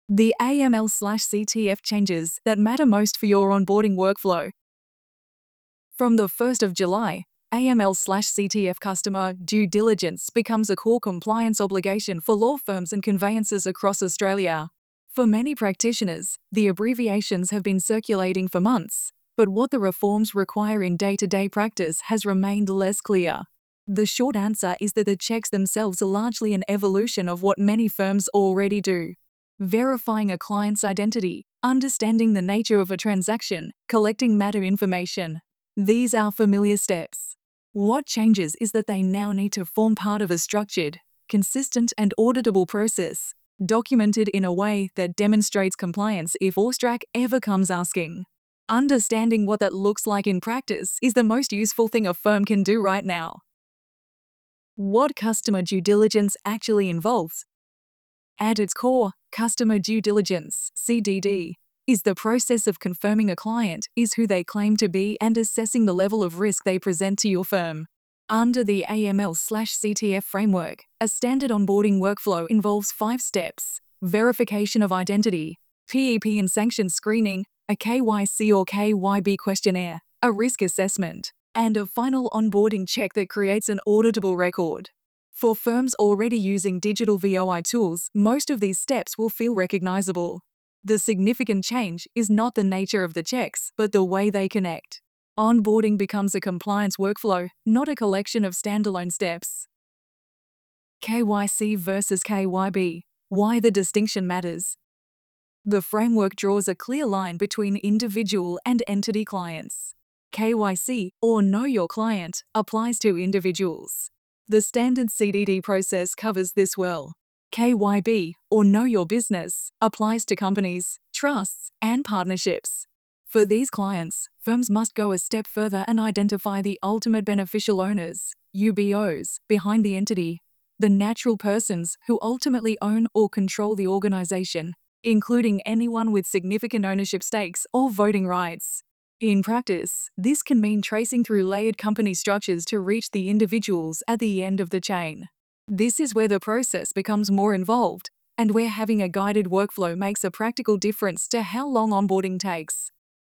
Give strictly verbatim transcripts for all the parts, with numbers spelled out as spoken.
The A M L slash C T F changes that matter most for your onboarding workflow. From the first of July, A M L slash C T F customer due diligence becomes a core compliance obligation for law firms and conveyancers across Australia. For many practitioners, the abbreviations have been circulating for months, but what the reforms require in day-to-day practice has remained less clear. The short answer is that the checks themselves are largely an evolution of what many firms already do. Verifying a client's identity, understanding the nature of a transaction, collecting matter information. These are familiar steps. What changes is that they now need to form part of a structured, consistent and auditable process, documented in a way that demonstrates compliance if AUSTRAC ever comes asking. Understanding what that looks like in practice is the most useful thing a firm can do right now. What customer due diligence actually involves. At its core, customer due diligence, C D D, is the process of confirming a client is who they claim to be and assessing the level of risk they present to your firm. Under the A M L slash C T F framework, a standard onboarding workflow involves five steps: verification of identity, P E P and sanction screening, a K Y C or K Y B questionnaire, a risk assessment, and a final onboarding check that creates an auditable record. For firms already using digital V O I tools, most of these steps will feel recognizable. The significant change is not the nature of the checks, but the way they connect. Onboarding becomes a compliance workflow, not a collection of standalone steps. K Y C versus K Y B. Why the distinction matters. The framework draws a clear line between individual and entity clients. K Y C, or Know Your Client, applies to individuals. The standard C D D process covers this well. K Y B, or Know Your Business, applies to companies, trusts, and partnerships. For these clients, firms must go a step further and identify the ultimate beneficial owners, U B Os, behind the entity, the natural persons who ultimately own or control the organization, including anyone with significant ownership stakes or voting rights. In practice, this can mean tracing through layered company structures to reach the individuals at the end of the chain. This is where the process becomes more involved, and where having a guided workflow makes a practical difference to how long onboarding takes.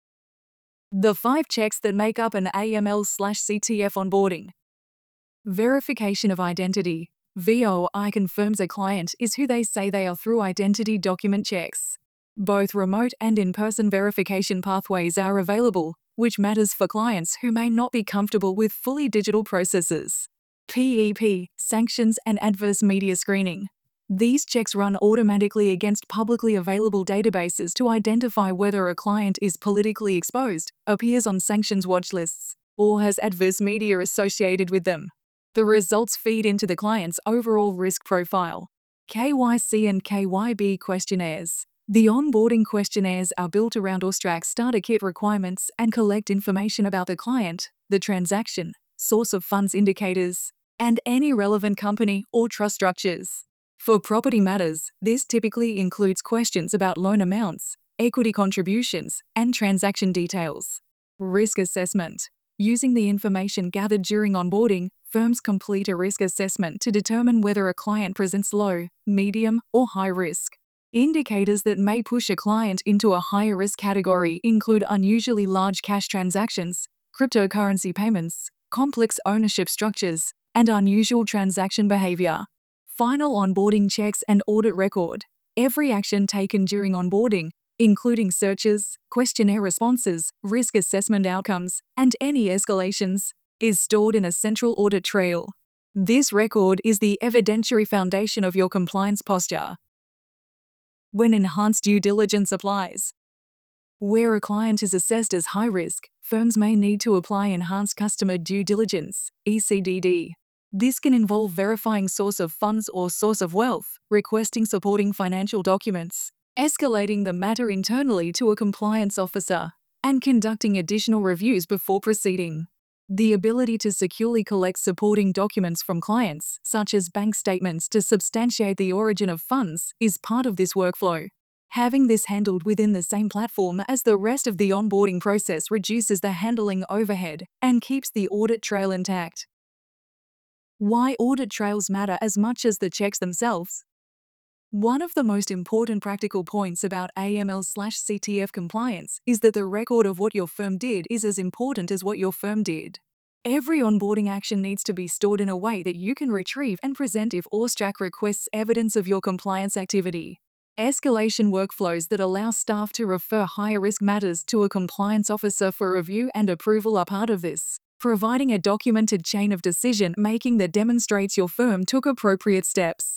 The five checks that make up an A M L slash C T F onboarding. Verification of identity. V O I confirms a client is who they say they are through identity document checks. Both remote and in-person verification pathways are available, which matters for clients who may not be comfortable with fully digital processes. P E P, sanctions and adverse media screening. These checks run automatically against publicly available databases to identify whether a client is politically exposed, appears on sanctions watch lists, or has adverse media associated with them. The results feed into the client's overall risk profile. K Y C and K Y B questionnaires. The onboarding questionnaires are built around AUSTRAC starter kit requirements and collect information about the client, the transaction, source of funds indicators, and any relevant company or trust structures. For property matters, this typically includes questions about loan amounts, equity contributions, and transaction details. Risk assessment. Using the information gathered during onboarding, firms complete a risk assessment to determine whether a client presents low, medium, or high risk. Indicators that may push a client into a higher risk category include unusually large cash transactions, cryptocurrency payments, complex ownership structures, and unusual transaction behavior. Final onboarding checks and audit record. Every action taken during onboarding, including searches, questionnaire responses, risk assessment outcomes, and any escalations, is stored in a central audit trail. This record is the evidentiary foundation of your compliance posture. When enhanced due diligence applies. Where a client is assessed as high risk, firms may need to apply enhanced customer due diligence, E C D D. This can involve verifying source of funds or source of wealth, requesting supporting financial documents, escalating the matter internally to a compliance officer, and conducting additional reviews before proceeding. The ability to securely collect supporting documents from clients, such as bank statements to substantiate the origin of funds, is part of this workflow. Having this handled within the same platform as the rest of the onboarding process reduces the handling overhead and keeps the audit trail intact. Why audit trails matter as much as the checks themselves. One of the most important practical points about A M L slash C T F compliance is that the record of what your firm did is as important as what your firm did. Every onboarding action needs to be stored in a way that you can retrieve and present if AUSTRAC requests evidence of your compliance activity. Escalation workflows that allow staff to refer higher-risk matters to a compliance officer for review and approval are part of this, providing a documented chain of decision-making that demonstrates your firm took appropriate steps.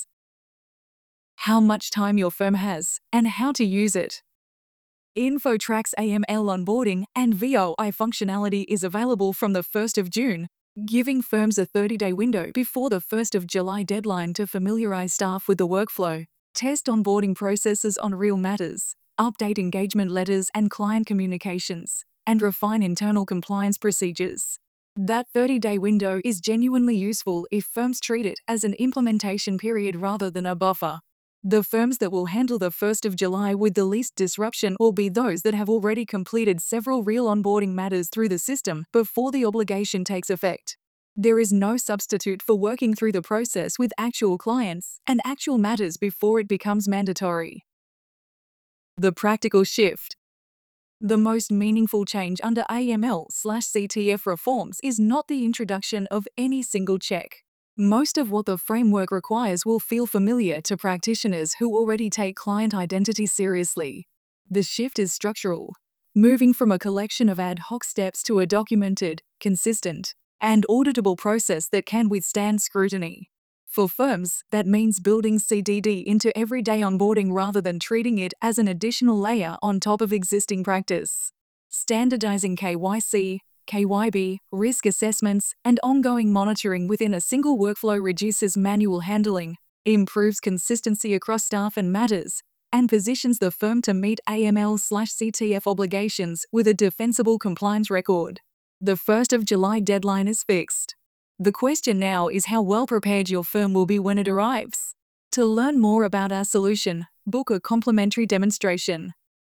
How much time your firm has, and how to use it. InfoTrack's A M L onboarding and V O I functionality is available from the first of June, giving firms a thirty-day window before the first of July deadline to familiarize staff with the workflow, test onboarding processes on real matters, update engagement letters and client communications, and refine internal compliance procedures. That thirty-day window is genuinely useful if firms treat it as an implementation period rather than a buffer. The firms that will handle the first of July with the least disruption will be those that have already completed several real onboarding matters through the system before the obligation takes effect. There is no substitute for working through the process with actual clients and actual matters before it becomes mandatory. The practical shift. The most meaningful change under A M L slash C T F reforms is not the introduction of any single check. Most of what the framework requires will feel familiar to practitioners who already take client identity seriously. The shift is structural, moving from a collection of ad hoc steps to a documented, consistent, and auditable process that can withstand scrutiny. For firms, that means building C D D into everyday onboarding rather than treating it as an additional layer on top of existing practice. Standardizing K Y C, K Y B, risk assessments, and ongoing monitoring within a single workflow reduces manual handling, improves consistency across staff and matters, and positions the firm to meet A M L slash C T F obligations with a defensible compliance record. The first of July deadline is fixed. The question now is how well prepared your firm will be when it arrives. To learn more about our solution, book a complimentary demonstration.